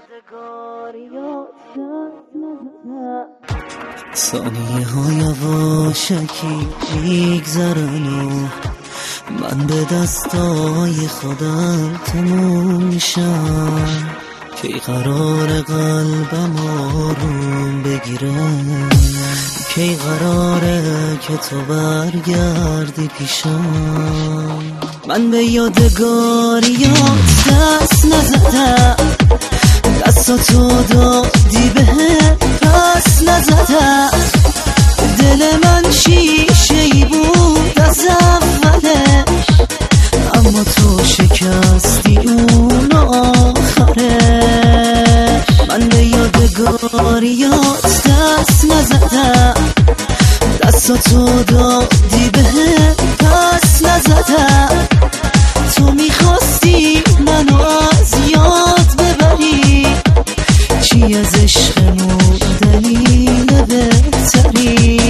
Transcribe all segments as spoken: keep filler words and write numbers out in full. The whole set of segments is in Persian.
ثانیه ها یواشکی میگذرن و من به دستای خودم تموم میشم. کی قرار قلبم آروم بگیره، کی قراره که تو برگردی پیشم. من به یادگاریات دست نزدم، دستاتو دادی بهم پس نزدم. دل من شیشه‌ای بود از اولش، اما تو شکستی اون آخرش. من به یادگاریات دست نزدم، دستاتو دادی بهم پس نزدم. تو میخواستی منو از یاد ببری، چی از عشقمون دلیل بهتری.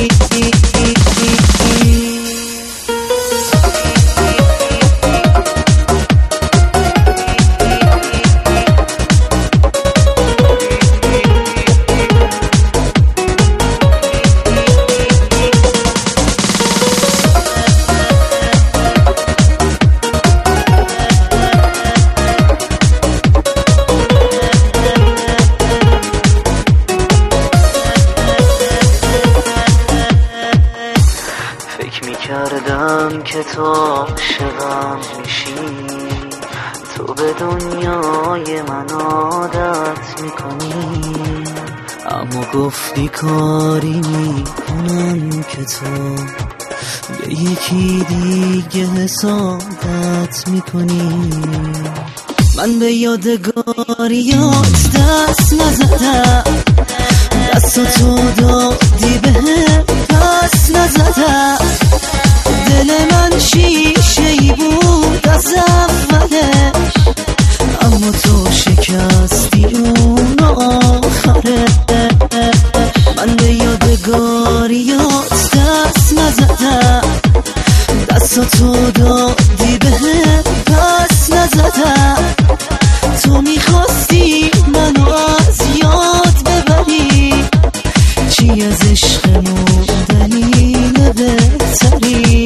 کردم که تو عاشقم میشی، تو به دنیای من عادت میکنی. اما گفتی کاری میکنم که تو به یکی دیگه حسادت میکنی. من به یادگاریات دست نزدم، دستاتو دادی بهم پس نزدم. دل من شیشه‌ای بود از اولش، اما تو شکستی اون آخرش. من به یادگاریات دست نزدم، دستاتو دادی بهم پس نزدم. تو میخواستی منو از یاد ببری، چی از عشقمون دلیل بهتری.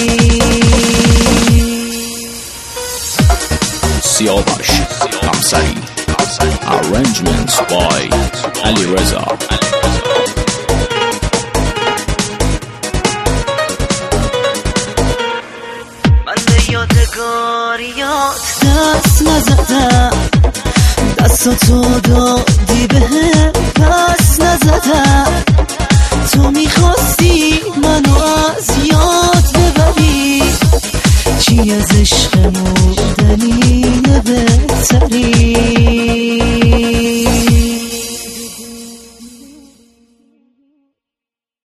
سیاوش همسری Arrangements by علی رضا. من به یادگاریات دست نزدم، دستاتو دادی بهم پس نزدم. تو میخواستی منو از یاد ببری، چی از عشقمون دلیل بهتری.